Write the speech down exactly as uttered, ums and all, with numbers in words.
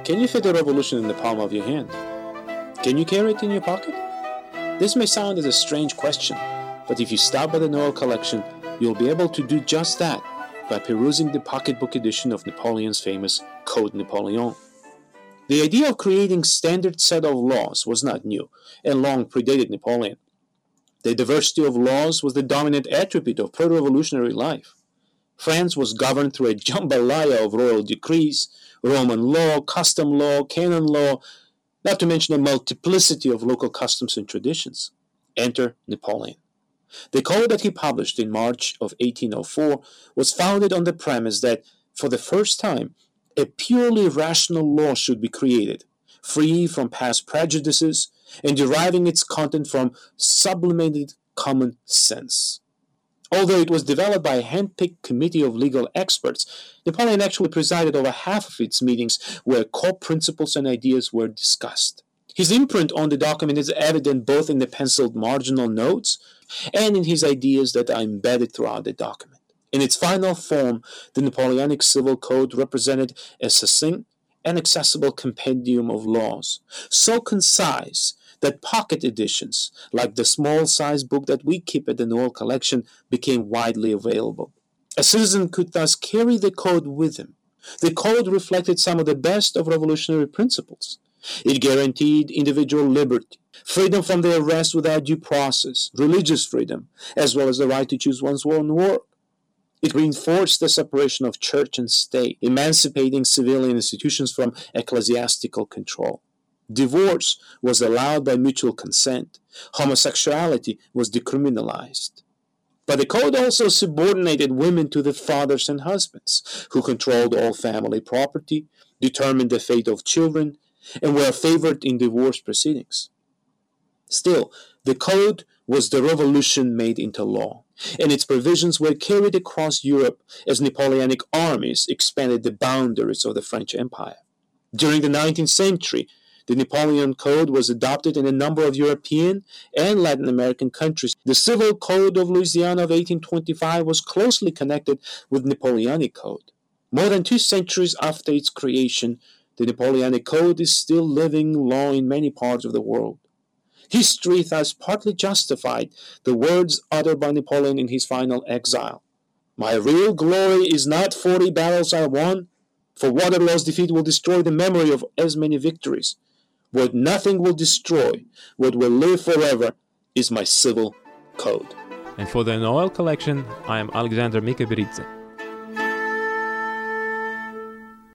Can you fit a revolution in the palm of your hand? Can you carry it in your pocket? This may sound as a strange question, but if you stop by the Noel collection, you'll be able to do just that by perusing the pocketbook edition of Napoleon's famous Code Napoleon. The idea of creating a standard set of laws was not new and long predated Napoleon. The diversity of laws was the dominant attribute of pre-revolutionary life. France was governed through a jambalaya of royal decrees, Roman law, custom law, canon law, not to mention a multiplicity of local customs and traditions. Enter Napoleon. The code that he published in March of eighteen oh four was founded on the premise that, for the first time, a purely rational law should be created, free from past prejudices and deriving its content from sublimated common sense. Although it was developed by a hand-picked committee of legal experts, Napoleon actually presided over half of its meetings where core principles and ideas were discussed. His imprint on the document is evident both in the penciled marginal notes and in his ideas that are embedded throughout the document. In its final form, the Napoleonic Civil Code represented a succinct and accessible compendium of laws, so concise that pocket editions, like the small-sized book that we keep at the Noel collection, became widely available. A citizen could thus carry the code with him. The code reflected some of the best of revolutionary principles. It guaranteed individual liberty, freedom from the arrest without due process, religious freedom, as well as the right to choose one's own work. It reinforced the separation of church and state, emancipating civilian institutions from ecclesiastical control. Divorce was allowed by mutual consent. Homosexuality was decriminalized. But the code also subordinated women to the fathers and husbands, who controlled all family property, determined the fate of children, and were favored in divorce proceedings. Still, the code was the revolution made into law, and its provisions were carried across Europe as Napoleonic armies expanded the boundaries of the French Empire. During the nineteenth century, the Napoleon Code was adopted in a number of European and Latin American countries. The Civil Code of Louisiana of eighteen twenty-five was closely connected with Napoleonic Code. More than two centuries after its creation, the Napoleonic Code is still living law in many parts of the world. History thus partly justified the words uttered by Napoleon in his final exile. My real glory is not forty battles I won, for Waterloo's defeat will destroy the memory of as many victories. What nothing will destroy, what will live forever, is my civil code. And for the Noel collection, I am Alexander Mikaberidze.